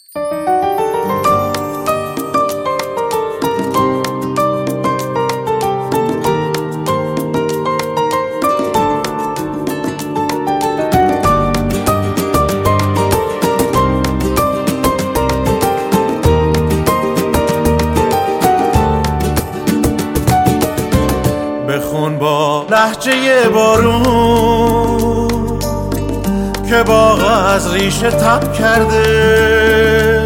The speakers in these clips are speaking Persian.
بخون با لهجه بارون که باغ از ریشه تب کرده،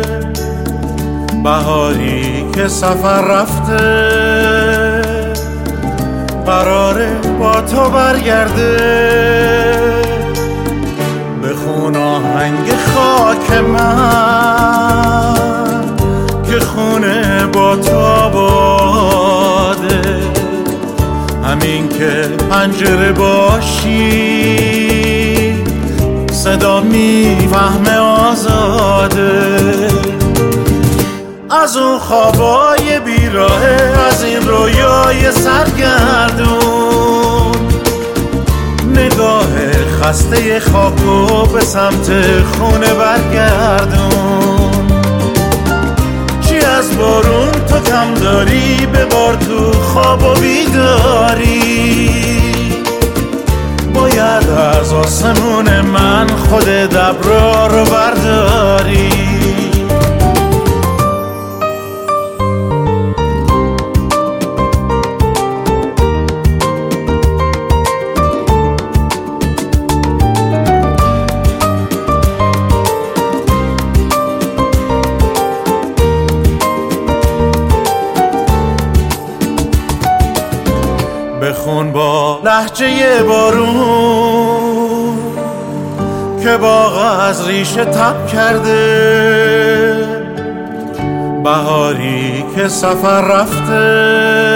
بهاری که سفر رفته قراره با تو برگرده. بخون آهنگ خاک من که خونه با تو آباده، همین که پنجره باشی صدا میفهمه آزاده. از اون خوابای بیراهه، از این رویای سرگردون، نگاه خسته خاکو به سمت خونه برگردون. چی از بارون تو کم داری؟ ببار تو خواب و بیداری. باید از آسمون من خود دبرا رو برداری. بخون با لهجه بارون که باغ از ریشه تب کرده، بهاری که سفر رفته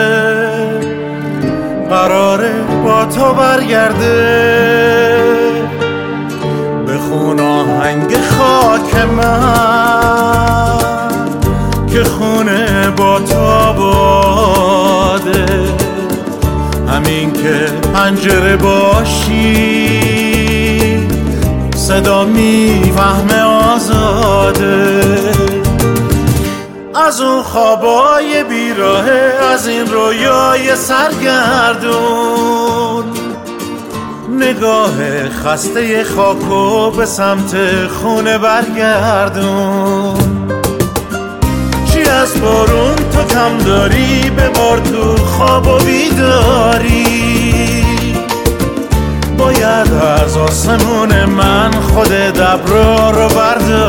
قراره با تو برگرده. بخون آهنگ خاک من که خونه با تو آباده، همین که پنجره باشی صدا میفهمه آزاده. از اون خوابای بیراهه، از این رویای سرگردون، نگاه خسته خاکو به سمت خونه برگردون. چی از بارون تو کم داری؟ ببار تو خواب و بیداری. باید از آسمون من خود دبرا رو برداری.